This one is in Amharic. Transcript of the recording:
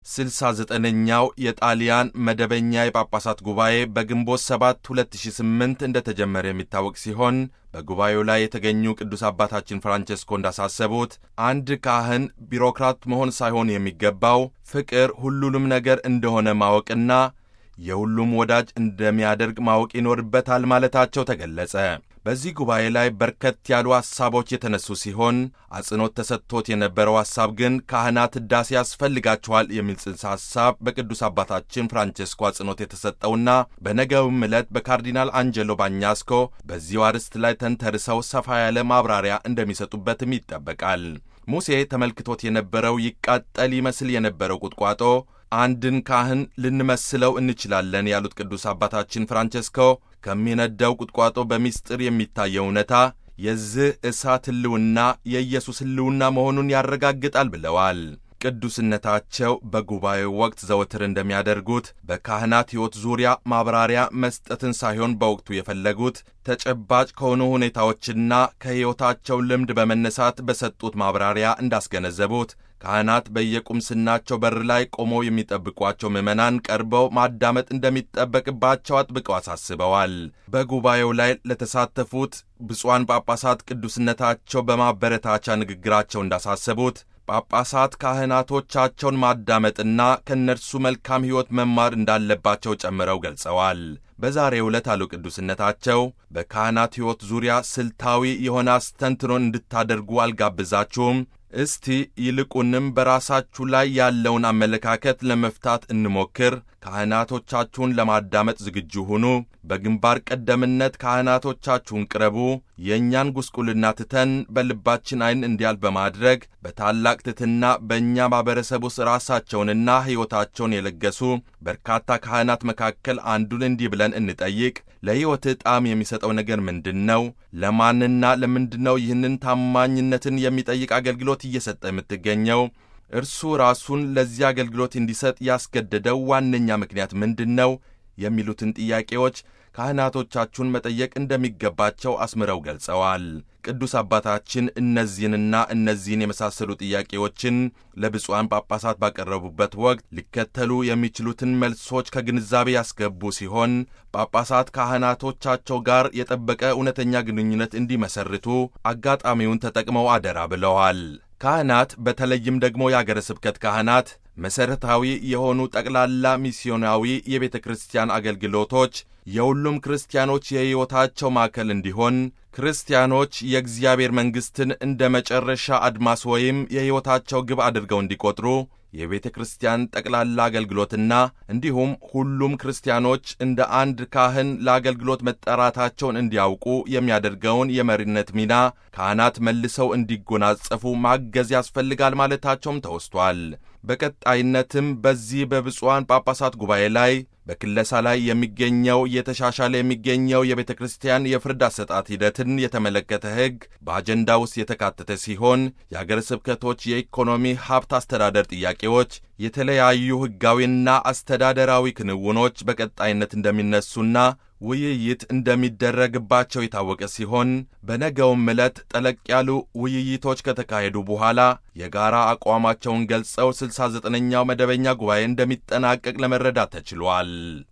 69ኛው የጣሊያን መደበኛ የጳጳሳት ጉባኤ በግንቦት 7 2008 እንደተጀመረ የሚታወቅ ሲሆን በጉባኤው ላይ የተገኙ ቅዱስ አባታችን ፍራንቼስኮ እንዳሳሰቡት አንድ ካህን ቢሮክራት መሆን ሳይሆን የሚገባው ፍቅር ሁሉንም ነገር እንደሆነ ማወቅና የሁሉም ወዳጅ እንደሚያደርግ ማወቅ ይኖርበታል ማለታቸው ተገለጸ። በዚህ ጉባኤ ላይ በርከት ያሉ ሐሳቦች የተነሱ ሲሆን አጽንዖት ተሰጥቶት የነበረው ሐሳብ ግን ካህናት ሕዳሴ ያስፈልጋቸዋል የሚል ጽንሰ ሐሳብ በቅዱስ አባታችን ፍራንቼስኮ አጽንዖት የተሰጠውና በነገውም ዕለት በካርዲናል አንጀሎ ባኛስኮ በዚሁ አርዕስት ላይ ተንተርሰው ሰፋ ያለ ማብራሪያ እንደሚሰጡበትም ይጠበቃል። ሙሴ ተመልክቶት የነበረው ይቃጠል ይመስል የነበረው ቁጥቋጦ አንድን ካህን ልንመስለው እንችላለን ያሉት ቅዱስ አባታችን ፍራንቼስኮ ከሚነዳው ቁጥቋጦ በሚስጥር የሚታየው እውነታ የዚህ እሳት ሕልውና የኢየሱስ ሕልውና መሆኑን ያረጋግጣል ብለዋል። ቅዱስነታቸው በጉባኤው ወቅት ዘወትር እንደሚያደርጉት በካህናት ሕይወት ዙሪያ ማብራሪያ መስጠትን ሳይሆን በወቅቱ የፈለጉት ተጨባጭ ከሆኑ ሁኔታዎችና ከሕይወታቸው ልምድ በመነሳት በሰጡት ማብራሪያ እንዳስገነዘቡት ካህናት በየቁምስናቸው በር ላይ ቆመው የሚጠብቋቸው ምዕመናን ቀርበው ማዳመጥ እንደሚጠበቅባቸው አጥብቀው አሳስበዋል። በጉባኤው ላይ ለተሳተፉት ብፁዓን ጳጳሳት ቅዱስነታቸው በማበረታቻ ንግግራቸው እንዳሳሰቡት ጳጳሳት ካህናቶቻቸውን ማዳመጥና ከእነርሱ መልካም ሕይወት መማር እንዳለባቸው ጨምረው ገልጸዋል። በዛሬው ዕለት አሉ ቅዱስነታቸው በካህናት ሕይወት ዙሪያ ስልታዊ የሆነ አስተንትኖን እንድታደርጉ አልጋብዛችሁም። እስቲ ይልቁንም በራሳችሁ ላይ ያለውን አመለካከት ለመፍታት እንሞክር። ካህናቶቻችሁን ለማዳመጥ ዝግጁ ሁኑ። በግንባር ቀደምነት ካህናቶቻችሁን ቅረቡ። የእኛን ጉስቁልና ትተን በልባችን ዓይን እንዲያልፍ በማድረግ በታላቅ ትሕትና በእኛ ማኅበረሰብ ውስጥ ራሳቸውንና ሕይወታቸውን የለገሱ በርካታ ካህናት መካከል አንዱን እንዲህ ብለን እንጠይቅ። ለሕይወትህ ጣዕም የሚሰጠው ነገር ምንድን ነው? ለማንና ለምንድን ነው ይህንን ታማኝነትን የሚጠይቅ አገልግሎት እየሰጠ የምትገኘው? እርሱ ራሱን ለዚህ አገልግሎት እንዲሰጥ ያስገደደው ዋነኛ ምክንያት ምንድን ነው? የሚሉትን ጥያቄዎች ካህናቶቻችሁን መጠየቅ እንደሚገባቸው አስምረው ገልጸዋል። ቅዱስ አባታችን እነዚህን የመሳሰሉ ጥያቄዎችን ለብፁዓን ጳጳሳት ባቀረቡበት ወቅት ሊከተሉ የሚችሉትን መልሶች ከግንዛቤ ያስገቡ ሲሆን ጳጳሳት ካህናቶቻቸው ጋር የጠበቀ እውነተኛ ግንኙነት እንዲመሰርቱ አጋጣሚውን ተጠቅመው አደራ ብለዋል። ካህናት በተለይም ደግሞ የአገረ ስብከት ካህናት መሠረታዊ የሆኑ ጠቅላላ ሚስዮናዊ የቤተ ክርስቲያን አገልግሎቶች የሁሉም ክርስቲያኖች የሕይወታቸው ማዕከል እንዲሆን ክርስቲያኖች የእግዚአብሔር መንግሥትን እንደ መጨረሻ አድማስ ወይም የሕይወታቸው ግብ አድርገው እንዲቆጥሩ የቤተ ክርስቲያን ጠቅላላ አገልግሎትና እንዲሁም ሁሉም ክርስቲያኖች እንደ አንድ ካህን ለአገልግሎት መጠራታቸውን እንዲያውቁ የሚያደርገውን የመሪነት ሚና ካህናት መልሰው እንዲጎናጸፉ ማገዝ ያስፈልጋል ማለታቸውም ተወስቷል። በቀጣይነትም በዚህ በብፁዓን ጳጳሳት ጉባኤ ላይ በክለሳ ላይ እየተሻሻለ የሚገኘው የቤተ ክርስቲያን የፍርድ አሰጣጥ ሂደትን የተመለከተ ሕግ በአጀንዳ ውስጥ የተካተተ ሲሆን የአገረ ስብከቶች የኢኮኖሚ ሀብት አስተዳደር ጥያቄዎች፣ የተለያዩ ሕጋዊና አስተዳደራዊ ክንውኖች በቀጣይነት እንደሚነሱና ውይይት እንደሚደረግባቸው የታወቀ ሲሆን በነገውም ዕለት ጠለቅ ያሉ ውይይቶች ከተካሄዱ በኋላ የጋራ አቋማቸውን ገልጸው 69ኛው መደበኛ ጉባኤ እንደሚጠናቀቅ ለመረዳት ተችሏል።